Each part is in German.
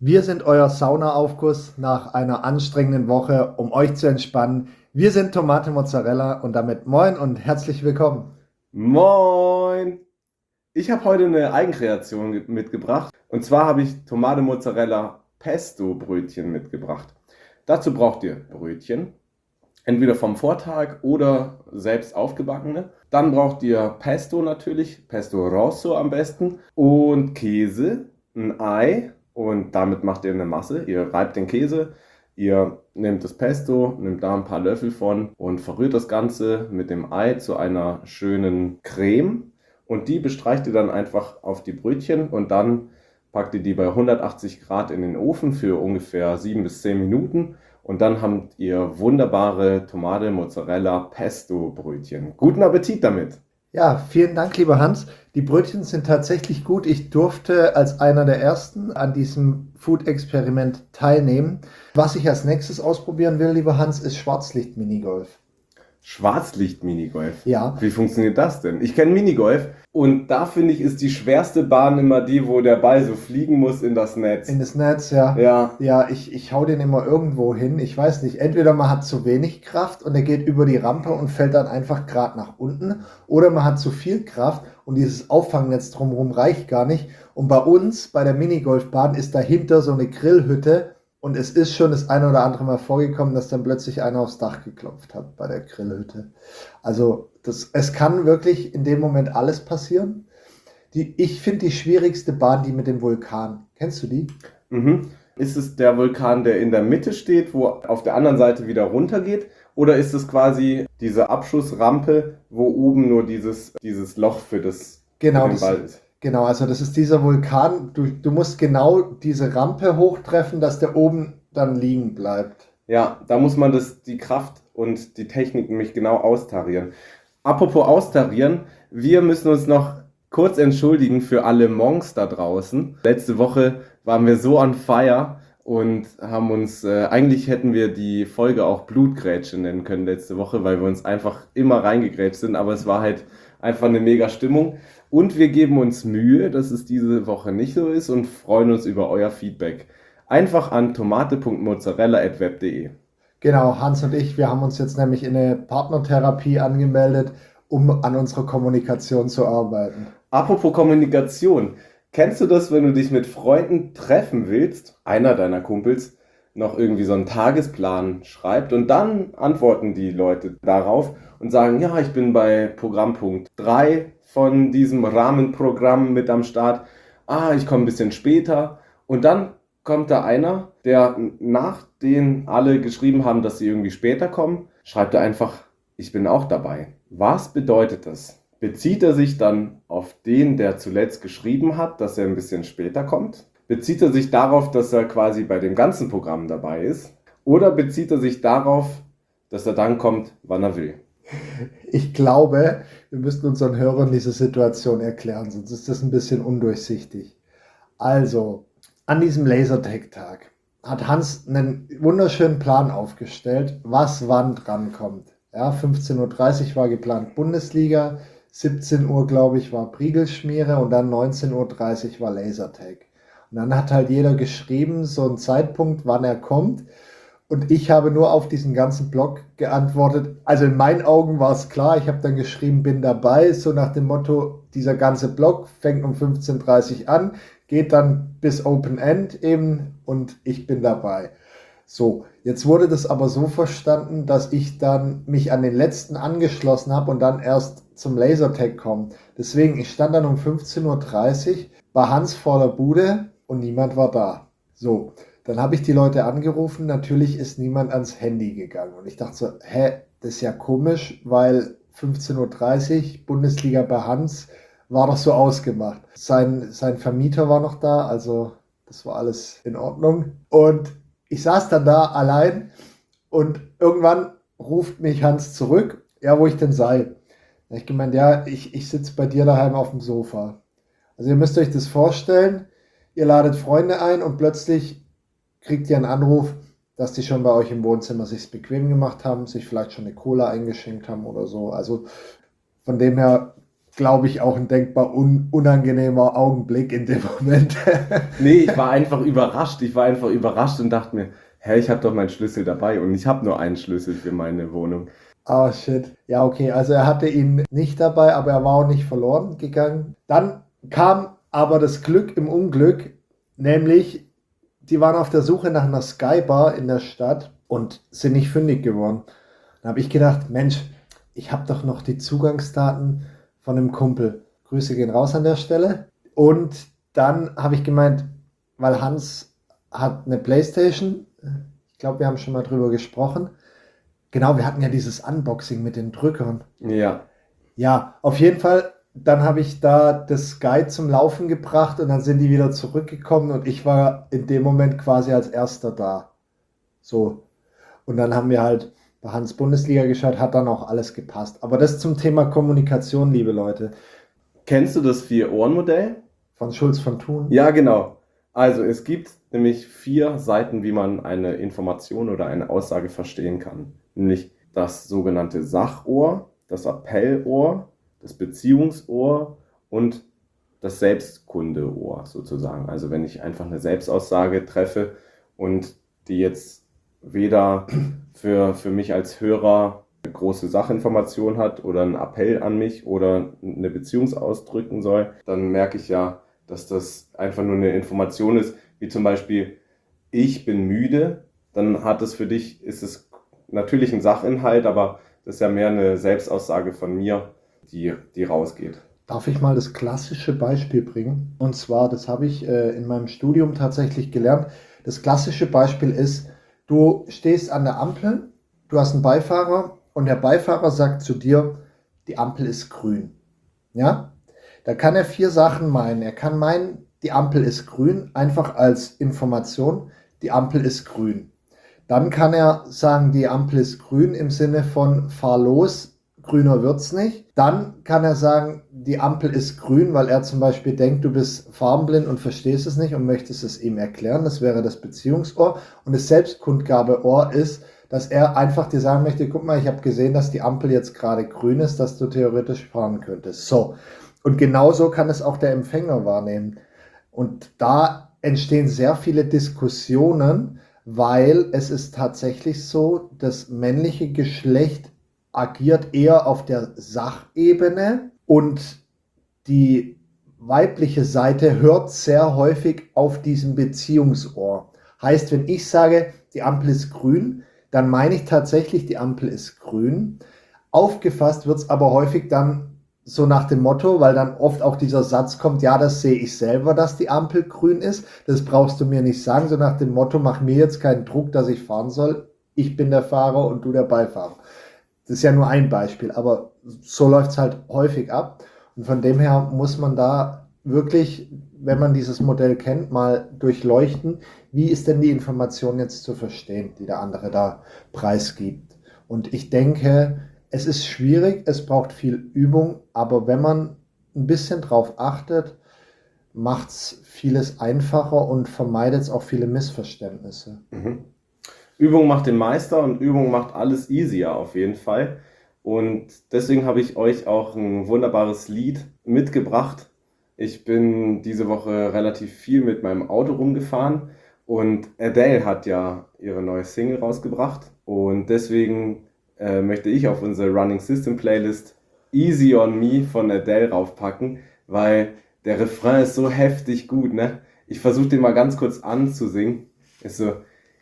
Wir sind euer Saunaaufguss nach einer anstrengenden Woche, um euch zu entspannen. Wir sind Tomate Mozzarella und damit moin und herzlich willkommen. Moin! Ich habe heute eine Eigenkreation mitgebracht. Und zwar habe ich Tomate Mozzarella Pesto Brötchen mitgebracht. Dazu braucht ihr Brötchen, entweder vom Vortag oder selbst aufgebackene. Dann braucht ihr Pesto natürlich, Pesto Rosso am besten, und Käse, ein Ei, und damit macht ihr eine Masse. Ihr reibt den Käse, ihr nehmt das Pesto, nehmt da ein paar Löffel von und verrührt das Ganze mit dem Ei zu einer schönen Creme. Und die bestreicht ihr dann einfach auf die Brötchen und dann packt ihr die bei 180 Grad in den Ofen für ungefähr 7 bis 10 Minuten. Und dann habt ihr wunderbare Tomate Mozzarella Pesto Brötchen. Guten Appetit damit! Ja, vielen Dank, lieber Hans. Die Brötchen sind tatsächlich gut. Ich durfte als einer der ersten an diesem Food-Experiment teilnehmen. Was ich als nächstes ausprobieren will, lieber Hans, ist Schwarzlicht-Minigolf. Schwarzlicht-Minigolf. Ja, Wie funktioniert das denn? Ich kenne Minigolf und da finde ich, ist die schwerste Bahn immer die, wo der Ball so fliegen muss in das Netz. in das Netz, ja. Ja, Ja, ich hau den immer irgendwo hin. Ich weiß nicht, entweder man hat zu wenig Kraft und er geht über die Rampe und fällt dann einfach gerade nach unten, oder man hat zu viel Kraft und dieses Auffangnetz drumherum reicht gar nicht. Und bei uns, bei der Minigolfbahn, ist dahinter so eine Grillhütte und es ist schon das eine oder andere Mal vorgekommen, dass dann plötzlich einer aufs Dach geklopft hat bei der Grillhütte. Also es kann wirklich in dem Moment alles passieren. Ich finde die schwierigste Bahn die mit dem Vulkan. Kennst du die? mhm. Ist es der Vulkan, der in der Mitte steht, wo auf der anderen Seite wieder runtergeht? Oder ist es quasi diese Abschussrampe, wo oben nur dieses Loch für Genau, den Ball ist? genau, also das ist dieser Vulkan. Du musst genau diese Rampe hochtreffen, dass der oben dann liegen bleibt. Ja, da muss man die Kraft und die Technik nämlich genau austarieren. Apropos austarieren, wir müssen uns noch kurz entschuldigen für alle Monks da draußen. Letzte Woche waren wir so on fire und haben uns, eigentlich hätten wir die Folge auch Blutgrätsche nennen können letzte Woche, weil wir uns einfach immer reingegrätscht sind, aber es war halt einfach eine mega Stimmung. Und wir geben uns Mühe, dass es diese Woche nicht so ist und freuen uns über euer Feedback. Einfach an tomate.mozzarella@web.de. Genau, Hans und ich, wir haben uns jetzt nämlich in eine Partnertherapie angemeldet, um an unserer Kommunikation zu arbeiten. Apropos Kommunikation, kennst du das, wenn du dich mit Freunden treffen willst, einer deiner Kumpels noch irgendwie so einen Tagesplan schreibt und dann antworten die Leute darauf und sagen, ja, ich bin bei Programmpunkt 3 von diesem Rahmenprogramm mit am Start, ich komme ein bisschen später und dann kommt da einer, der nachdem alle geschrieben haben, dass sie irgendwie später kommen, schreibt er einfach, ich bin auch dabei. Was bedeutet das? Bezieht er sich dann auf den, der zuletzt geschrieben hat, dass er ein bisschen später kommt? Bezieht er sich darauf, dass er quasi bei dem ganzen Programm dabei ist? Oder bezieht er sich darauf, dass er dann kommt, wann er will? Ich glaube, wir müssten unseren Hörern diese Situation erklären, sonst ist das ein bisschen undurchsichtig. Also, an diesem Lasertag-Tag hat Hans einen wunderschönen Plan aufgestellt, was wann drankommt. Ja, 15:30 Uhr war geplant Bundesliga, 17 Uhr, glaube ich, war Priegelschmiere und dann 19:30 Uhr war Lasertag. Und dann hat halt jeder geschrieben, so einen Zeitpunkt, wann er kommt. Und ich habe nur auf diesen ganzen Blog geantwortet. Also in meinen Augen war es klar. Ich habe dann geschrieben, bin dabei. So nach dem Motto, dieser ganze Blog fängt um 15:30 Uhr an, geht dann bis Open End eben und ich bin dabei. So, jetzt wurde das aber so verstanden, dass ich dann mich an den letzten angeschlossen habe und dann erst zum Lasertag komme. Deswegen, ich stand dann um 15:30 Uhr bei Hans vor der Bude und niemand war da. So, dann habe ich die Leute angerufen, natürlich ist niemand ans Handy gegangen. Und ich dachte so, das ist ja komisch, weil 15:30 Uhr Bundesliga bei Hans war doch so ausgemacht. Sein Vermieter war noch da, also das war alles in Ordnung. Und ich saß dann da allein und irgendwann ruft mich Hans zurück, ja, wo ich denn sei. Da hab ich gemeint, ja, ich sitze bei dir daheim auf dem Sofa. Also ihr müsst euch das vorstellen, ihr ladet Freunde ein und plötzlich kriegt ihr einen Anruf, dass die schon bei euch im Wohnzimmer sich's bequem gemacht haben, sich vielleicht schon eine Cola eingeschenkt haben oder so. Also von dem her glaube ich, auch ein denkbar unangenehmer Augenblick in dem Moment. Nee, ich war einfach überrascht. Ich war einfach überrascht und dachte mir, hä, ich habe doch meinen Schlüssel dabei und ich habe nur einen Schlüssel für meine Wohnung. Oh shit. Ja, okay. Also er hatte ihn nicht dabei, aber er war auch nicht verloren gegangen. Dann kam aber das Glück im Unglück, nämlich die waren auf der Suche nach einer Skybar in der Stadt und sind nicht fündig geworden. Dann habe ich gedacht, Mensch, ich habe doch noch die Zugangsdaten von einem Kumpel. Grüße gehen raus an der Stelle. Und dann habe ich gemeint, weil Hans hat eine PlayStation. Ich glaube, wir haben schon mal drüber gesprochen. Genau, wir hatten ja dieses Unboxing mit den Drückern. Ja, Ja, auf jeden Fall. Dann habe ich da das Guide zum Laufen gebracht und dann sind die wieder zurückgekommen und ich war in dem Moment quasi als erster da. So. Und dann haben wir halt bei Hans Bundesliga geschaut, hat dann auch alles gepasst. Aber das zum Thema Kommunikation, liebe Leute, kennst du das Vier-Ohren-Modell? von Schulz von Thun. Ja, genau. Also es gibt nämlich 4 Seiten, wie man eine Information oder eine Aussage verstehen kann. Nämlich das sogenannte Sachohr, das Appellohr, das Beziehungsohr und das Selbstkundeohr sozusagen. Also wenn ich einfach eine Selbstaussage treffe und die jetzt weder für mich als Hörer eine große Sachinformation hat oder einen Appell an mich oder eine Beziehung ausdrücken soll, dann merke ich ja, dass das einfach nur eine Information ist, wie zum Beispiel, ich bin müde, dann hat es für dich, ist es natürlich ein Sachinhalt, aber das ist ja mehr eine Selbstaussage von mir, die rausgeht. Darf ich mal das klassische Beispiel bringen? Und zwar, das habe ich in meinem Studium tatsächlich gelernt. Das klassische Beispiel ist, du stehst an der Ampel, du hast einen Beifahrer und der Beifahrer sagt zu dir, die Ampel ist grün. Ja? Da kann er 4 Sachen meinen. Er kann meinen, die Ampel ist grün, einfach als Information, die Ampel ist grün. Dann kann er sagen, die Ampel ist grün im Sinne von fahr los, grüner wird's nicht. Dann kann er sagen, die Ampel ist grün, weil er zum Beispiel denkt, du bist farbenblind und verstehst es nicht und möchtest es ihm erklären. Das wäre das Beziehungsohr. Und das Selbstkundgabeohr ist, dass er einfach dir sagen möchte, guck mal, ich habe gesehen, dass die Ampel jetzt gerade grün ist, dass du theoretisch fahren könntest. So. Und genauso kann es auch der Empfänger wahrnehmen. Und da entstehen sehr viele Diskussionen, weil es ist tatsächlich so, das männliche Geschlecht agiert eher auf der Sachebene und die weibliche Seite hört sehr häufig auf diesem Beziehungsohr. Heißt, wenn ich sage, die Ampel ist grün, dann meine ich tatsächlich, die Ampel ist grün. Aufgefasst wird es aber häufig dann so nach dem Motto, weil dann oft auch dieser Satz kommt, ja, das sehe ich selber, dass die Ampel grün ist. Das brauchst du mir nicht sagen, so nach dem Motto, mach mir jetzt keinen Druck, dass ich fahren soll. Ich bin der Fahrer und du der Beifahrer. Das ist ja nur ein Beispiel, aber so läuft es halt häufig ab. Und von dem her muss man da wirklich, wenn man dieses Modell kennt, mal durchleuchten, wie ist denn die Information jetzt zu verstehen, die der andere da preisgibt. Und ich denke, es ist schwierig, es braucht viel Übung, aber wenn man ein bisschen drauf achtet, macht es vieles einfacher und vermeidet es auch viele Missverständnisse. Mhm. Übung macht den Meister und Übung macht alles easier auf jeden Fall. Und deswegen habe ich euch auch ein wunderbares Lied mitgebracht. Ich bin diese Woche relativ viel mit meinem Auto rumgefahren und Adele hat ja ihre neue Single rausgebracht und deswegen möchte ich auf unsere Running System Playlist Easy on Me von Adele raufpacken, weil der Refrain ist so heftig gut, ne? Ich versuche den mal ganz kurz anzusingen. Ist so.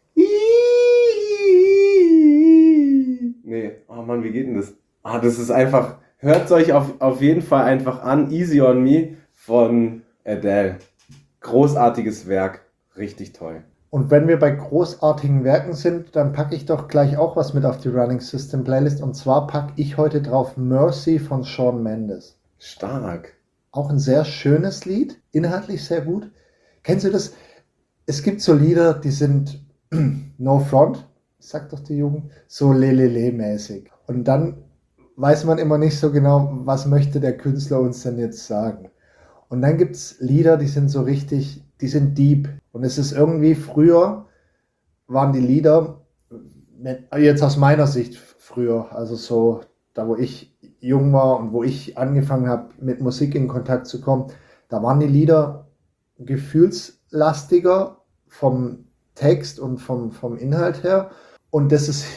Nee, oh Mann, wie geht denn das? Ah, das ist einfach. Hört es euch auf jeden Fall einfach an. Easy on Me von Adele. Großartiges Werk. Richtig toll. Und wenn wir bei großartigen Werken sind, dann packe ich doch gleich auch was mit auf die Running System Playlist. Und zwar packe ich heute drauf Mercy von Shawn Mendes. Stark. Auch ein sehr schönes Lied, inhaltlich sehr gut. Kennst du das? Es gibt so Lieder, die sind no front, sagt doch die Jugend, so lelele-mäßig. Und dann weiß man immer nicht so genau, was möchte der Künstler uns denn jetzt sagen. Und dann gibt es Lieder, die sind so richtig, die sind deep. Und es ist irgendwie, früher waren die Lieder, jetzt aus meiner Sicht früher, also so, da wo ich jung war und wo ich angefangen habe, mit Musik in Kontakt zu kommen, da waren die Lieder gefühlslastiger vom Text und vom Inhalt her. Und das ist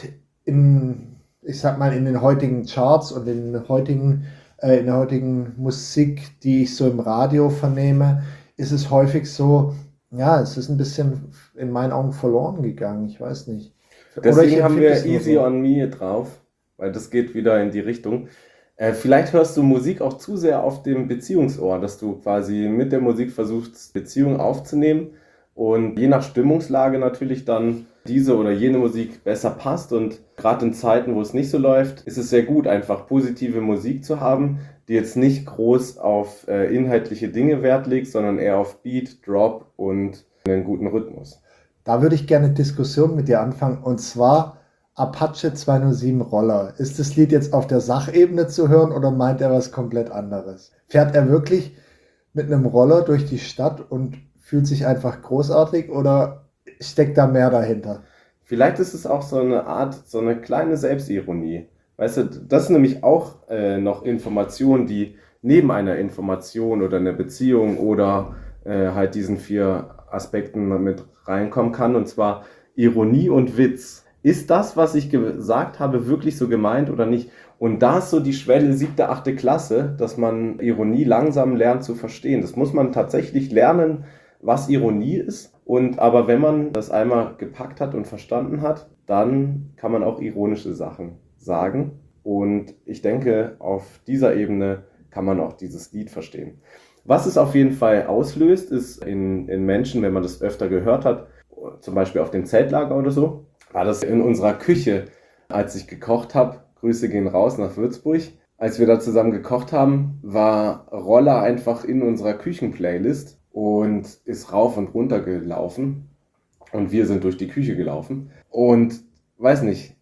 ich sag mal, in den heutigen Charts und in der heutigen Musik, die ich so im Radio vernehme, ist es häufig so, ja, es ist ein bisschen in meinen Augen verloren gegangen. Ich weiß nicht. Oder ich Deswegen haben empfinde wir es nur Easy so. on Me drauf, weil das geht wieder in die Richtung. Vielleicht hörst du Musik auch zu sehr auf dem Beziehungsohr, dass du quasi mit der Musik versuchst, Beziehungen aufzunehmen und je nach Stimmungslage natürlich dann diese oder jene Musik besser passt. Und gerade in Zeiten, wo es nicht so läuft, ist es sehr gut, einfach positive Musik zu haben, die jetzt nicht groß auf inhaltliche Dinge Wert legt, sondern eher auf Beat, Drop und einen guten Rhythmus. Da würde ich gerne Diskussion mit dir anfangen, und zwar Apache 207 Roller. Ist das Lied jetzt auf der Sachebene zu hören oder meint er was komplett anderes? Fährt er wirklich mit einem Roller durch die Stadt und fühlt sich einfach großartig oder steckt da mehr dahinter? Vielleicht ist es auch so eine Art, so eine kleine Selbstironie. Weißt du, das ist nämlich auch noch Information, die neben einer Information oder einer Beziehung oder halt diesen 4 Aspekten mit reinkommen kann. Und zwar Ironie und Witz. Ist das, was ich gesagt habe, wirklich so gemeint oder nicht? Und da ist so die Schwelle 7., 8. Klasse, dass man Ironie langsam lernt zu verstehen. Das muss man tatsächlich lernen, was Ironie ist. Und aber wenn man das einmal gepackt hat und verstanden hat, dann kann man auch ironische Sachen sagen. Und ich denke, auf dieser Ebene kann man auch dieses Lied verstehen. Was es auf jeden Fall auslöst, ist in Menschen, wenn man das öfter gehört hat, zum Beispiel auf dem Zeltlager oder so, war das in unserer Küche, als ich gekocht habe. Grüße gehen raus nach Würzburg. Als wir da zusammen gekocht haben, war Roller einfach in unserer Küchenplaylist und ist rauf und runter gelaufen. Und wir sind durch die Küche gelaufen. Und weiß nicht,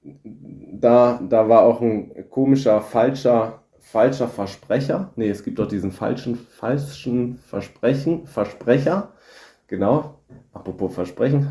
da war auch ein komischer, falscher Versprecher. Nee, es gibt doch diesen falschen Versprecher. Genau, apropos Versprechen.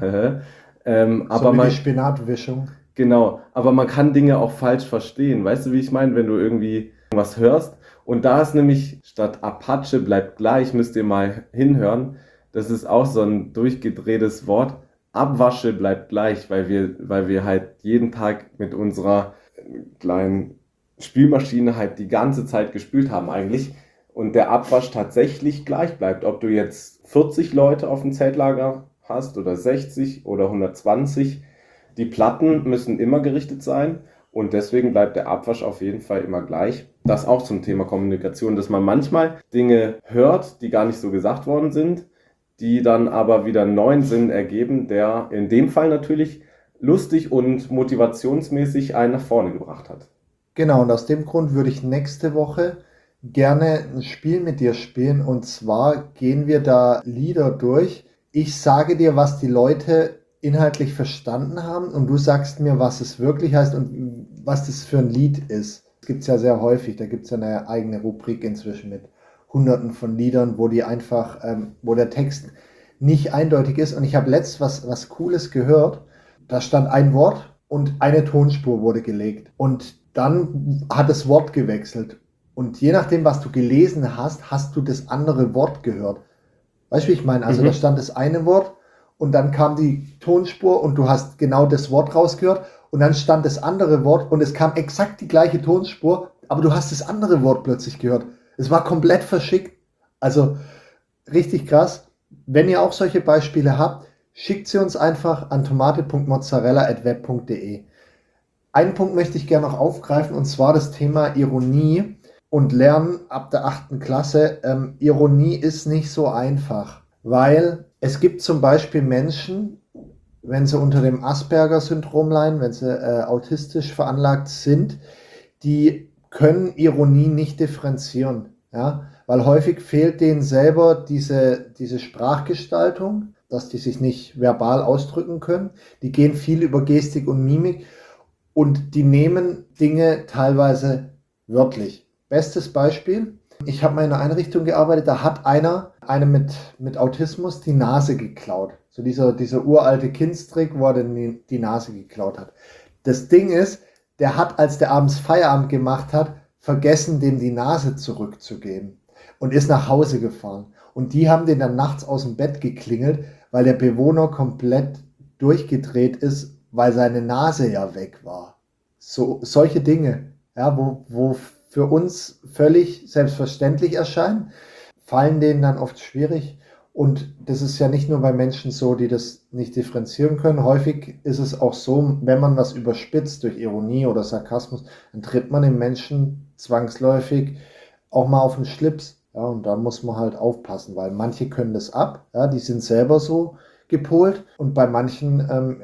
So Aber wie die man, Spinatwischung. genau, aber man kann Dinge auch falsch verstehen. Weißt du, wie ich meine, wenn du irgendwie was hörst? Und da ist nämlich statt Apache bleibt gleich, müsst ihr mal hinhören. Das ist auch so ein durchgedrehtes Wort. Abwasche bleibt gleich, weil wir halt jeden Tag mit unserer kleinen Spülmaschine halt die ganze Zeit gespült haben eigentlich. Und der Abwasch tatsächlich gleich bleibt. Ob du jetzt 40 Leute auf dem Zeltlager hast oder 60 oder 120. Die Platten müssen immer gerichtet sein und deswegen bleibt der Abwasch auf jeden Fall immer gleich. Das auch zum Thema Kommunikation, dass man manchmal Dinge hört, die gar nicht so gesagt worden sind, die dann aber wieder einen neuen Sinn ergeben, der in dem Fall natürlich lustig und motivationsmäßig einen nach vorne gebracht hat. Genau, und aus dem Grund würde ich nächste Woche gerne ein Spiel mit dir spielen, und zwar gehen wir da Lieder durch. Ich sage dir, was die Leute inhaltlich verstanden haben, und du sagst mir, was es wirklich heißt und was das für ein Lied ist. Das gibt es ja sehr häufig, da gibt es ja eine eigene Rubrik inzwischen mit Hunderten von Liedern, wo die einfach, wo der Text nicht eindeutig ist. Und ich habe letztens was Cooles gehört. Da stand ein Wort und eine Tonspur wurde gelegt. Und dann hat das Wort gewechselt. Und je nachdem, was du gelesen hast, hast du das andere Wort gehört. Weißt du, wie ich meine? Also da stand das eine Wort und dann kam die Tonspur und du hast genau das Wort rausgehört und dann stand das andere Wort und es kam exakt die gleiche Tonspur, aber du hast das andere Wort plötzlich gehört. Es war komplett verschickt. Also richtig krass. Wenn ihr auch solche Beispiele habt, schickt sie uns einfach an tomate.mozzarella@web.de. Einen Punkt möchte ich gerne noch aufgreifen, und zwar das Thema Ironie und Lernen ab der 8. Klasse. Ironie ist nicht so einfach, weil es gibt zum Beispiel Menschen, wenn sie unter dem Asperger-Syndrom leiden, wenn sie autistisch veranlagt sind, die können Ironie nicht differenzieren, ja, weil häufig fehlt denen selber diese Sprachgestaltung, dass die sich nicht verbal ausdrücken können. Die gehen viel über Gestik und Mimik und die nehmen Dinge teilweise wörtlich. Bestes Beispiel: Ich habe mal in einer Einrichtung gearbeitet, da hat einem mit Autismus die Nase geklaut. So dieser uralte Kindstrick, wo er die Nase geklaut hat. Das Ding ist, der hat, als der abends Feierabend gemacht hat, vergessen, dem die Nase zurückzugeben und ist nach Hause gefahren. Und die haben den dann nachts aus dem Bett geklingelt, weil der Bewohner komplett durchgedreht ist, weil seine Nase ja weg war. So, solche Dinge, ja, wo für uns völlig selbstverständlich erscheinen, fallen denen dann oft schwierig. Und das ist ja nicht nur bei Menschen so, die das nicht differenzieren können. Häufig ist es auch so, wenn man was überspitzt durch Ironie oder Sarkasmus, dann tritt man dem Menschen zwangsläufig auch mal auf den Schlips. Ja, und da muss man halt aufpassen, weil manche können das ab, ja, die sind selber so gepolt und bei manchen,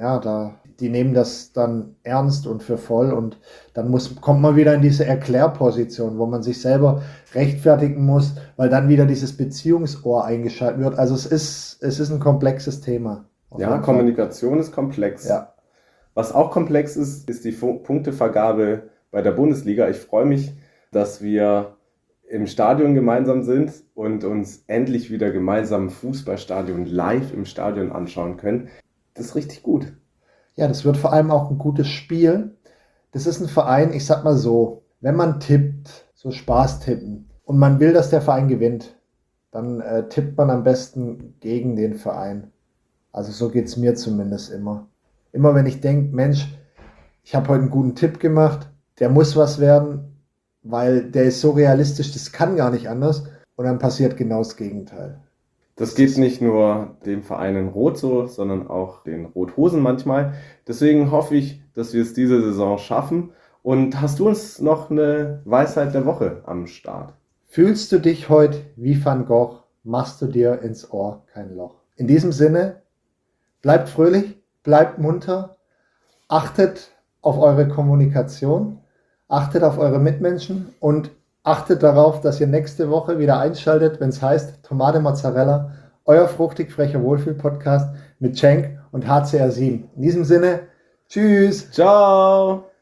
die nehmen das dann ernst und für voll und dann kommt man wieder in diese Erklärposition, wo man sich selber rechtfertigen muss, weil dann wieder dieses Beziehungsohr eingeschaltet wird. Also es ist ein komplexes Thema. Ja, Kommunikation ist komplex. Ja. Was auch komplex ist, ist die Punktevergabe bei der Bundesliga. Ich freue mich, dass wir im Stadion gemeinsam sind und uns endlich wieder gemeinsam im Fußballstadion live im Stadion anschauen können. Das ist richtig gut. Ja, das wird vor allem auch ein gutes Spiel. Das ist ein Verein, ich sag mal so, wenn man tippt, so Spaß tippen, und man will, dass der Verein gewinnt, dann tippt man am besten gegen den Verein. Also so geht es mir zumindest immer. Immer wenn ich denke, Mensch, ich habe heute einen guten Tipp gemacht, der muss was werden, weil der ist so realistisch, das kann gar nicht anders. Und dann passiert genau das Gegenteil. Das geht nicht nur dem Verein in Rot so, sondern auch den Rothosen manchmal. Deswegen hoffe ich, dass wir es diese Saison schaffen. Und hast du uns noch eine Weisheit der Woche am Start? Fühlst du dich heute wie Van Gogh, machst du dir ins Ohr kein Loch. In diesem Sinne, bleibt fröhlich, bleibt munter, achtet auf eure Kommunikation, achtet auf eure Mitmenschen und achtet darauf, dass ihr nächste Woche wieder einschaltet, wenn es heißt Tomate Mozzarella, euer fruchtig frecher Wohlfühl-Podcast mit Cenk und HCR7. In diesem Sinne, tschüss! Ciao!